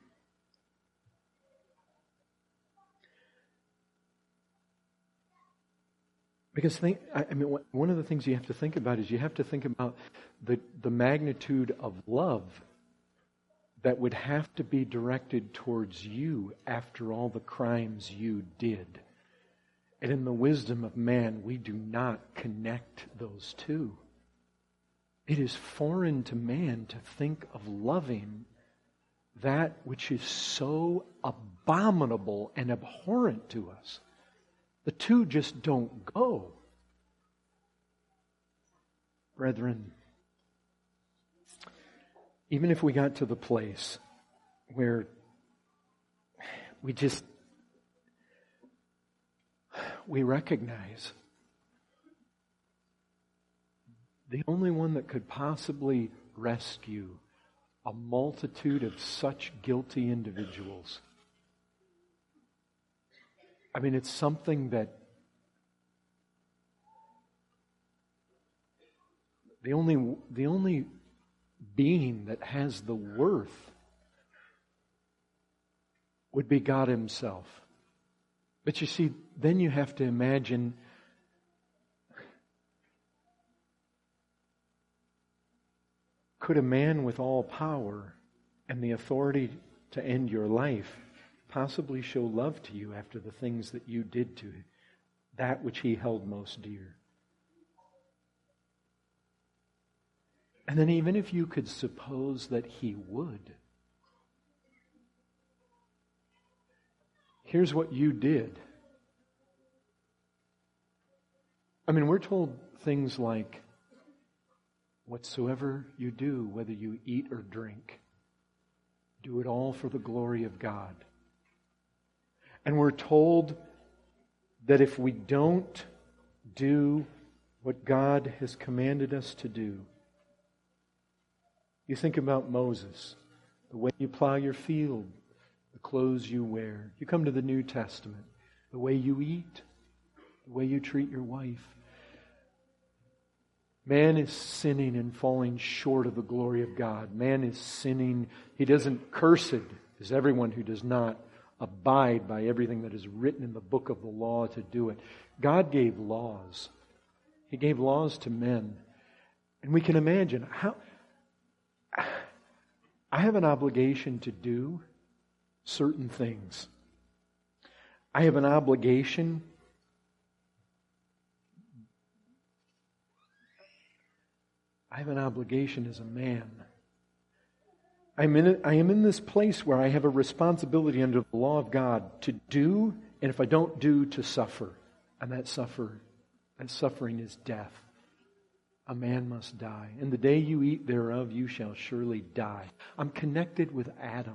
because think, I mean, one of the things you have to think about is you have to think about the, the magnitude of love that would have to be directed towards you after all the crimes you did. And in the wisdom of man, we do not connect those two. It is foreign to man to think of loving that which is so abominable and abhorrent to us. The two just don't go. Brethren, even if we got to the place where we just, we recognize the only one that could possibly rescue a multitude of such guilty individuals. I mean, it's something that the only, the only being that has the worth would be God Himself. But you see, then you have to imagine could a man with all power and the authority to end your life possibly show love to you after the things that you did to that which He held most dear? And then even if you could suppose that He would, here's what you did. I mean, we're told things like, whatsoever you do, whether you eat or drink, do it all for the glory of God. And we're told that if we don't do what God has commanded us to do, you think about Moses, the way you plow your field, the clothes you wear. You come to the New Testament, the way you eat, the way you treat your wife. Man is sinning and falling short of the glory of God. Man is sinning. He doesn't, cursed is everyone who does not abide by everything that is written in the book of the law to do it. God gave laws. He gave laws to men. And we can imagine how I have an obligation to do certain things. I have an obligation I have an obligation as a man. I'm in, I am in this place where I have a responsibility under the law of God to do, and if I don't do, to suffer. And that suffer, that suffering is death. A man must die. And the day you eat thereof, you shall surely die. I'm connected with Adam.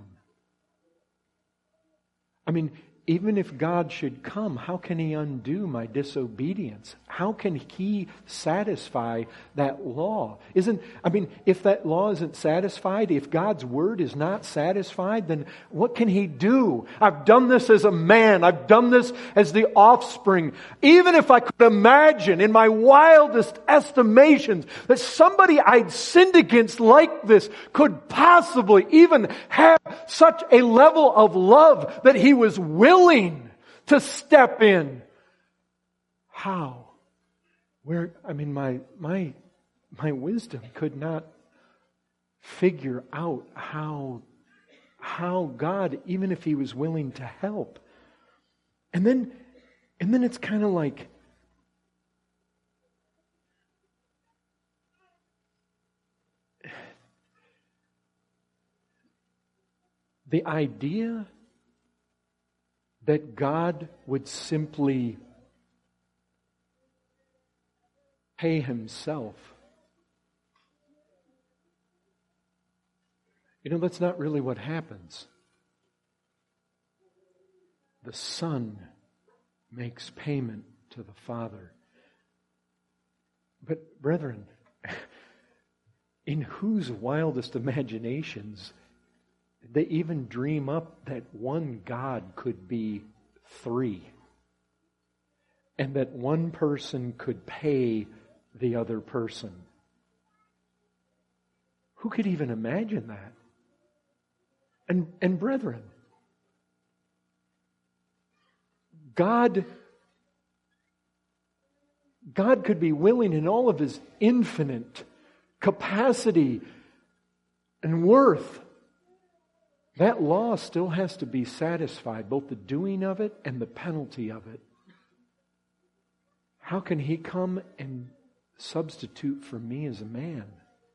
I mean, even if God should come, how can He undo my disobedience? How can He satisfy that law? Isn't, I mean, if that law isn't satisfied, if God's word is not satisfied, then what can He do? I've done this as a man. I've done this as the offspring. Even if I could imagine in my wildest estimations that somebody I'd sinned against like this could possibly even have such a level of love that He was willing willing to step in. How? Where, I mean, my, my, my wisdom could not figure out how, how God, even if He was willing to help. And then, and then it's kind of like, the idea that God would simply pay Himself. You know, that's not really what happens. The Son makes payment to the Father. But brethren, in whose wildest imaginations they even dream up that one God could be three, and that one person could pay the other person? Who could even imagine that? And, and brethren, God, God could be willing in all of His infinite capacity and worth. That law still has to be satisfied, both the doing of it and the penalty of it. How can He come and substitute for me as a man?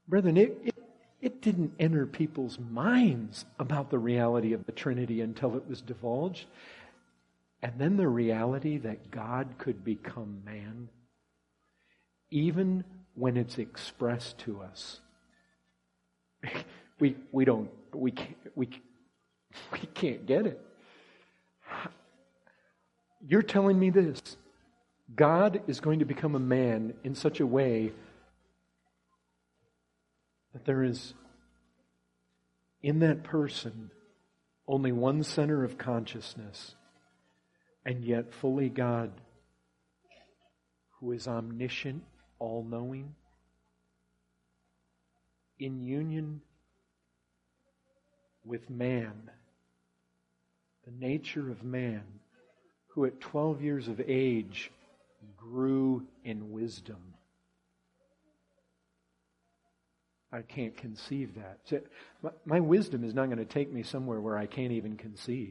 Brethren, it, it, it didn't enter people's minds about the reality of the Trinity until it was divulged. And then the reality that God could become man, even when it's expressed to us. We we don't we can't we we can't get it. You're telling me this: God is going to become a man in such a way that there is in that person only one center of consciousness, and yet fully God, who is omniscient, all-knowing, in union with man, the nature of man, who at twelve years of age grew in wisdom. I can't conceive that. My wisdom is not going to take me somewhere where I can't even conceive.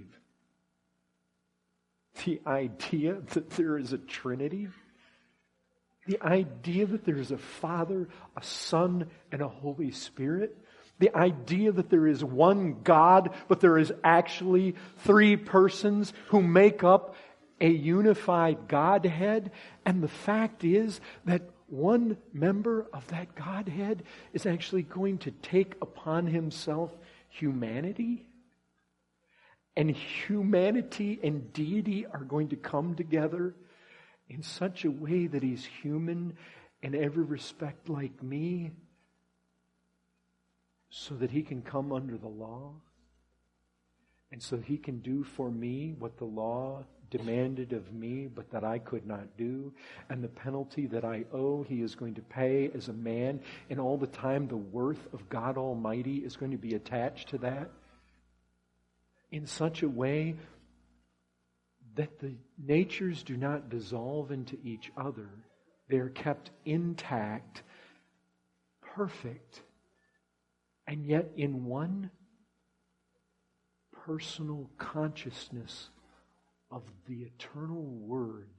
The idea that there is a Trinity, the idea that there is a Father, a Son, and a Holy Spirit, the idea that there is one God, but there is actually three persons who make up a unified Godhead, and the fact is that one member of that Godhead is actually going to take upon himself humanity. And humanity and deity are going to come together in such a way that he's human in every respect like me, so that he can come under the law, and so he can do for me what the law demanded of me, but that I could not do. And the penalty that I owe, he is going to pay as a man. And all the time, the worth of God Almighty is going to be attached to that in such a way that the natures do not dissolve into each other. They are kept intact, perfect, and yet in one personal consciousness of the eternal Word.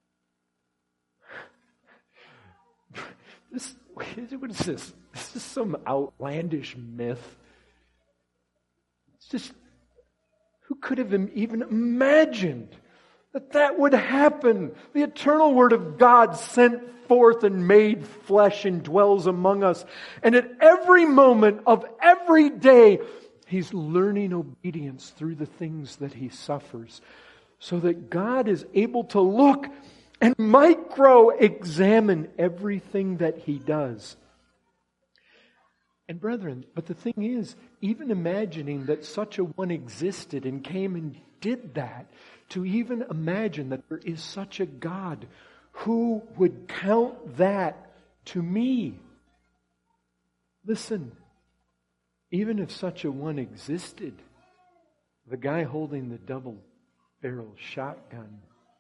This, what is this? This is some outlandish myth. It's just, who could have even imagined that that would happen? The eternal Word of God sent forth and made flesh and dwells among us. And at every moment of every day, He's learning obedience through the things that He suffers, so that God is able to look and micro-examine everything that He does. And brethren, but the thing is, even imagining that such a one existed and came and did that, to even imagine that there is such a God who would count that to me. Listen, even if such a one existed, the guy holding the double-barrel shotgun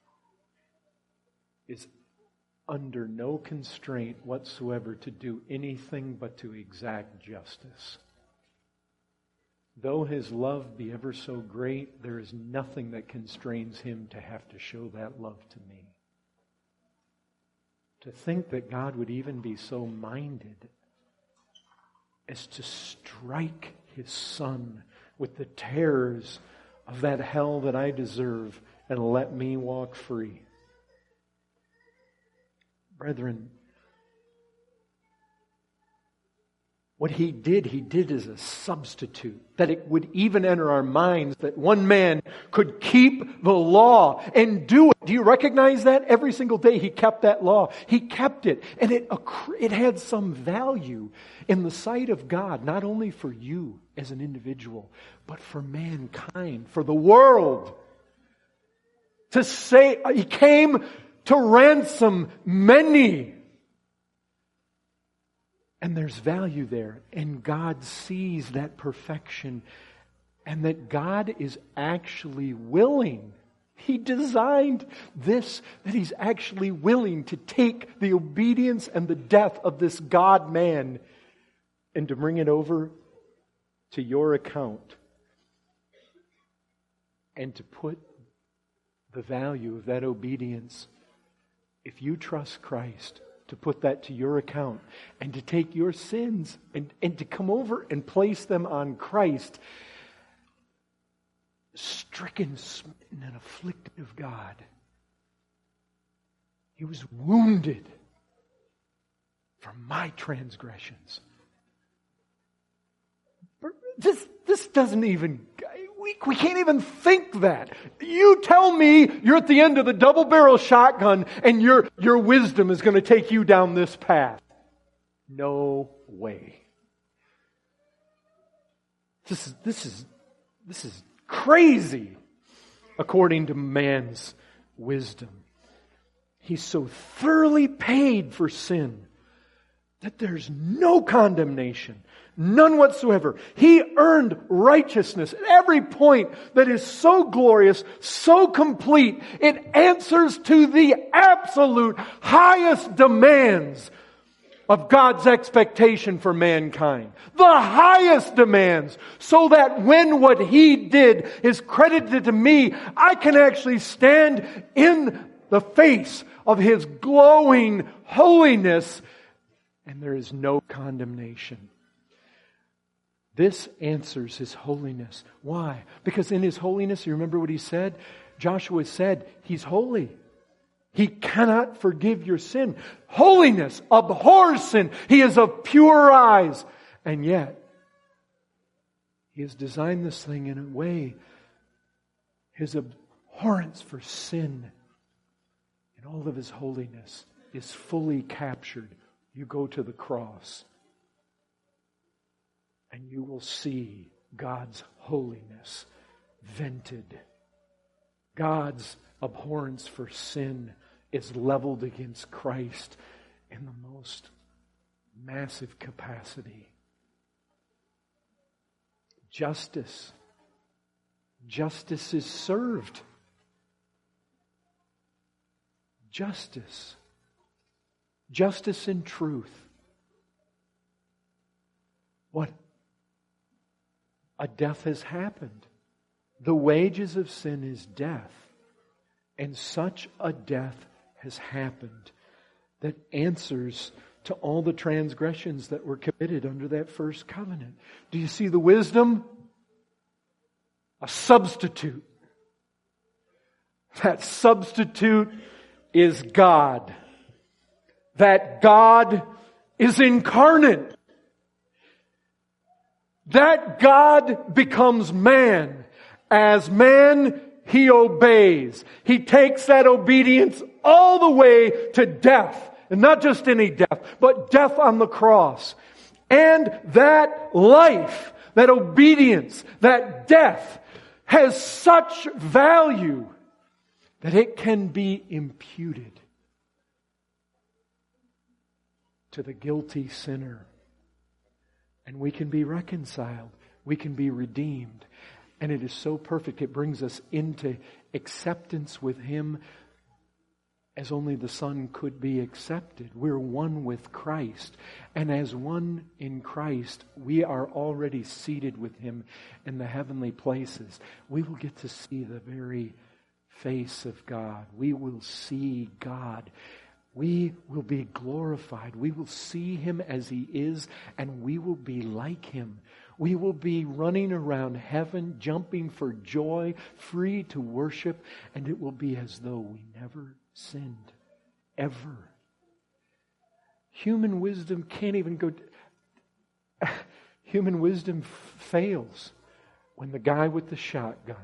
is under no constraint whatsoever to do anything but to exact justice. Though his love be ever so great, there is nothing that constrains him to have to show that love to me. To think that God would even be so minded as to strike His Son with the terrors of that hell that I deserve and let me walk free. Brethren, what He did, He did as a substitute. That it would even enter our minds that one man could keep the law and do it. Do you recognize that? Every single day He kept that law. He kept it. And it, it had some value in the sight of God, not only for you as an individual, but for mankind, for the world. To say, He came to ransom many. And there's value there. And God sees that perfection. And that God is actually willing. He designed this, that He's actually willing to take the obedience and the death of this God-man and to bring it over to your account. And to put the value of that obedience, if you trust Christ, to put that to your account and to take your sins and, and to come over and place them on Christ, stricken, smitten, and afflicted of God. He was wounded for my transgressions. This, this doesn't even, we, we can't even think that. You tell me you're at the end of the double barrel shotgun and your, your wisdom is going to take you down this path. No way. This is, this is, this is crazy according to man's wisdom. He's so thoroughly paid for sin that there's no condemnation, none whatsoever. He earned righteousness at every point that is so glorious, so complete. It answers to the absolute highest demands of God's expectation for mankind. The highest demands, so that when what He did is credited to me, I can actually stand in the face of His glowing holiness, and there is no condemnation. This answers His holiness. Why? Because in His holiness, you remember what He said? Joshua said, He's holy. He cannot forgive your sin. Holiness abhors sin. He is of pure eyes. And yet, He has designed this thing in a way, His abhorrence for sin and all of His holiness is fully captured. You go to the cross and you will see God's holiness vented. God's abhorrence for sin is leveled against Christ in the most massive capacity. Justice. Justice is served. Justice. Justice and truth. What? A death has happened. The wages of sin is death. And such a death has happened that answers to all the transgressions that were committed under that first covenant. Do you see the wisdom? A substitute. That substitute is God. That God is incarnate. That God becomes man. As man, He obeys. He takes that obedience all the way to death. And not just any death, but death on the cross. And that life, that obedience, that death has such value that it can be imputed to the guilty sinner. And we can be reconciled. We can be redeemed. And it is so perfect. It brings us into acceptance with Him as only the Son could be accepted. We're one with Christ. And as one in Christ, we are already seated with Him in the heavenly places. We will get to see the very face of God. We will see God. We will be glorified. We will see Him as He is, and we will be like Him. We will be running around heaven, jumping for joy, free to worship, and it will be as though we never sinned. Ever. Human wisdom can't even go... Human wisdom f- fails when the guy with the shotgun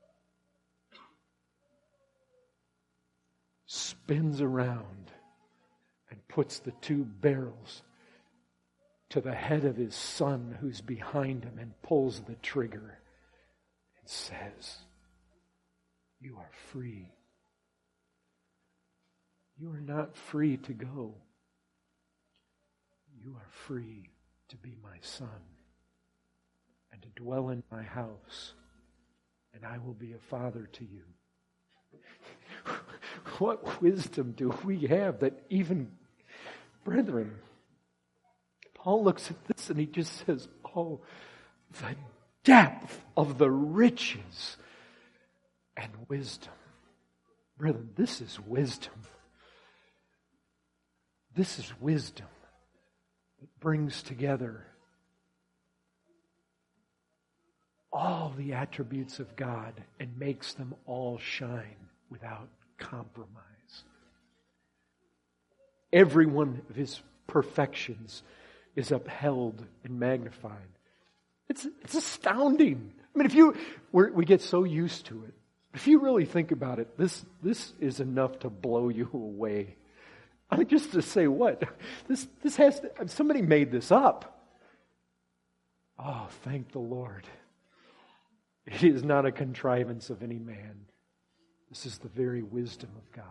spins around and puts the two barrels to the head of his son who's behind him and pulls the trigger and says, "You are free. You are not free to go. You are free to be my son and to dwell in my house, and I will be a father to you." What wisdom do we have that even, brethren, Paul looks at this and he just says, oh, the depth of the riches and wisdom. Brethren, this is wisdom. This is wisdom that brings together all the attributes of God and makes them all shine without compromise. Every one of His perfections is upheld and magnified. It's, it's astounding. I mean, if you, we're, we get so used to it. If you really think about it, this, this is enough to blow you away. I mean, just to say what? This, this has to, somebody made this up. Oh, thank the Lord. It is not a contrivance of any man. This is the very wisdom of God.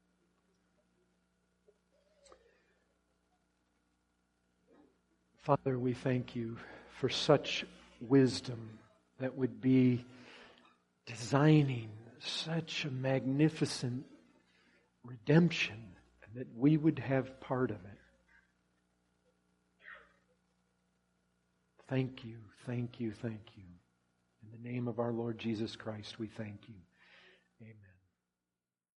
Father, we thank You for such wisdom that would be designing such a magnificent redemption, and that we would have part of it. Thank You, thank You, thank You. In the name of our Lord Jesus Christ, we thank You. Amen.